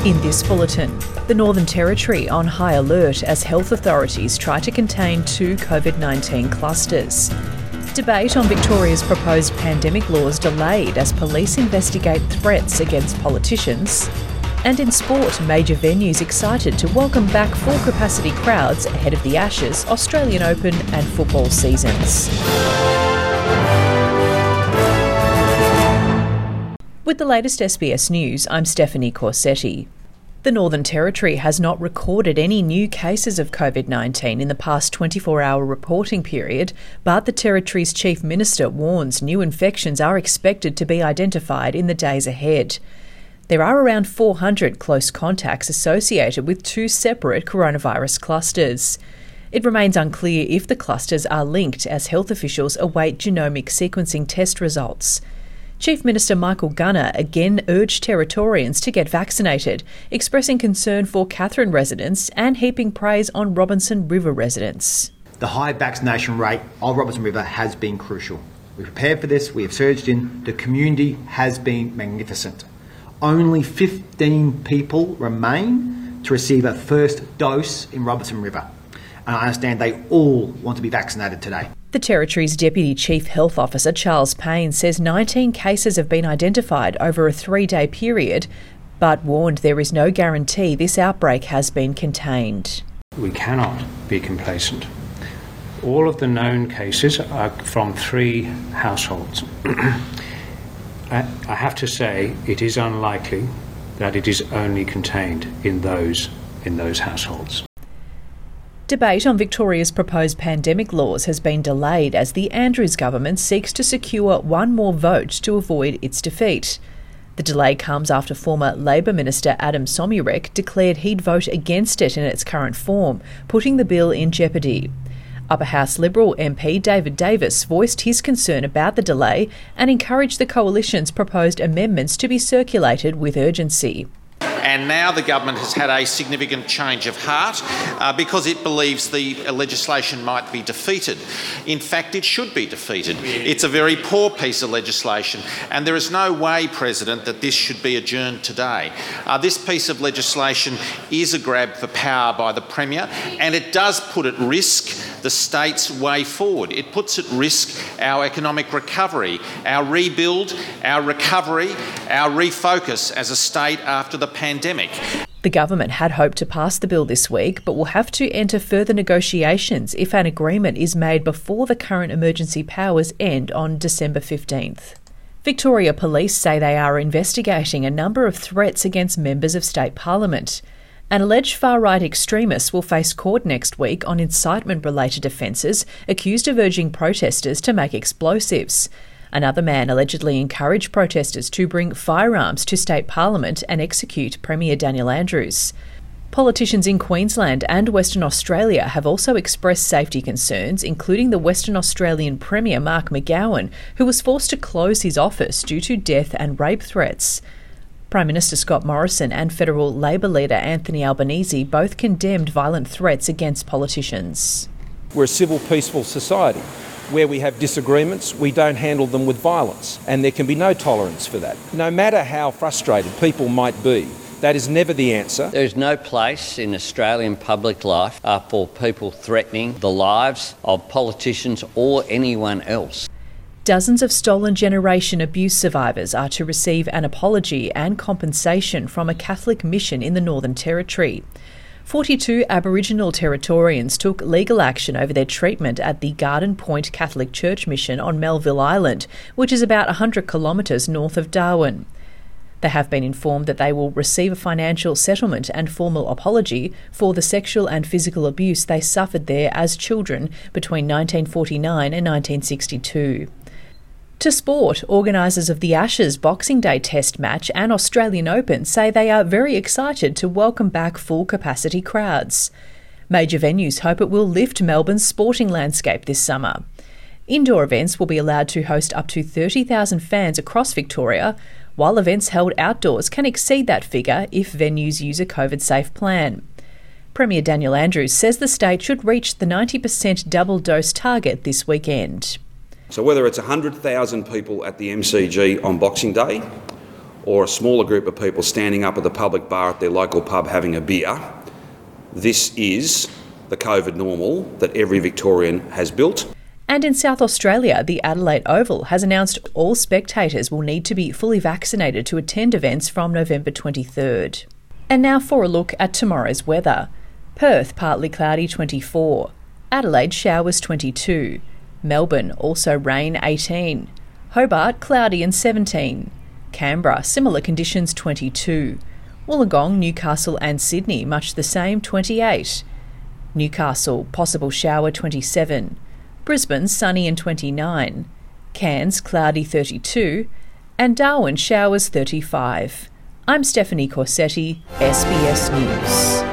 In this bulletin, the Northern Territory on high alert as health authorities try to contain 2 COVID-19 clusters. Debate on Victoria's proposed pandemic laws delayed as police investigate threats against politicians. And in sport, major venues excited to welcome back full capacity crowds ahead of the Ashes, Australian Open and football seasons. With the latest SBS News, I'm Stephanie Corsetti. The Northern Territory has not recorded any new cases of COVID-19 in the past 24-hour reporting period, but the Territory's Chief Minister warns new infections are expected to be identified in the days ahead. There are around 400 close contacts associated with 2 separate coronavirus clusters. It remains unclear if the clusters are linked as health officials await genomic sequencing test results. Chief Minister Michael Gunner again urged Territorians to get vaccinated, expressing concern for Katherine residents and heaping praise on Robinson River residents. The high vaccination rate of Robinson River has been crucial. We prepared for this, we have surged in, the community has been magnificent. Only 15 people remain to receive a first dose in Robinson River, and I understand they all want to be vaccinated today. The Territory's Deputy Chief Health Officer Charles Payne says 19 cases have been identified over a 3-day period, but warned there is no guarantee this outbreak has been contained. We cannot be complacent. All of the known cases are from 3 households. I have to say it is unlikely that it is only contained in those households. Debate on Victoria's proposed pandemic laws has been delayed as the Andrews government seeks to secure one more vote to avoid its defeat. The delay comes after former Labor Minister Adam Somyurek declared he'd vote against it in its current form, putting the bill in jeopardy. Upper House Liberal MP David Davis voiced his concern about the delay and encouraged the Coalition's proposed amendments to be circulated with urgency. And now the government has had a significant change of heart because it believes the legislation might be defeated. In fact, it should be defeated. It's a very poor piece of legislation, and there is no way, President, that this should be adjourned today. This piece of legislation is a grab for power by the Premier, and it does put at risk the state's way forward. It puts at risk our economic recovery, our rebuild, our recovery, our refocus as a state after the pandemic. The government had hoped to pass the bill this week, but will have to enter further negotiations if an agreement is made before the current emergency powers end on December 15th. Victoria Police say they are investigating a number of threats against members of state parliament. An alleged far-right extremist will face court next week on incitement-related offences, accused of urging protesters to make explosives. Another man allegedly encouraged protesters to bring firearms to state parliament and execute Premier Daniel Andrews. Politicians in Queensland and Western Australia have also expressed safety concerns, including the Western Australian Premier Mark McGowan, who was forced to close his office due to death and rape threats. Prime Minister Scott Morrison and federal Labor leader Anthony Albanese both condemned violent threats against politicians. We're a civil, peaceful society. Where we have disagreements, we don't handle them with violence, and there can be no tolerance for that. No matter how frustrated people might be, that is never the answer. There is no place in Australian public life for people threatening the lives of politicians or anyone else. Dozens of stolen generation abuse survivors are to receive an apology and compensation from a Catholic mission in the Northern Territory. 42 Aboriginal Territorians took legal action over their treatment at the Garden Point Catholic Church Mission on Melville Island, which is about 100 kilometres north of Darwin. They have been informed that they will receive a financial settlement and formal apology for the sexual and physical abuse they suffered there as children between 1949 and 1962. To sport, organisers of the Ashes Boxing Day Test match and Australian Open say they are very excited to welcome back full capacity crowds. Major venues hope it will lift Melbourne's sporting landscape this summer. Indoor events will be allowed to host up to 30,000 fans across Victoria, while events held outdoors can exceed that figure if venues use a COVID-safe plan. Premier Daniel Andrews says the state should reach the 90% double dose target this weekend. So whether it's 100,000 people at the MCG on Boxing Day or a smaller group of people standing up at the public bar at their local pub having a beer. This is the COVID normal that every Victorian has built. And in South Australia, the Adelaide Oval has announced all spectators will need to be fully vaccinated to attend events from November 23rd. And now for a look at tomorrow's weather. Perth, partly cloudy, 24. Adelaide, showers, 22. Melbourne, also rain, 18. Hobart, cloudy and 17. Canberra, similar conditions, 22. Wollongong, Newcastle and Sydney, much the same, 28. Newcastle, possible shower, 27. Brisbane, sunny and 29. Cairns, cloudy, 32. And Darwin, showers, 35. I'm Stephanie Corsetti, SBS News.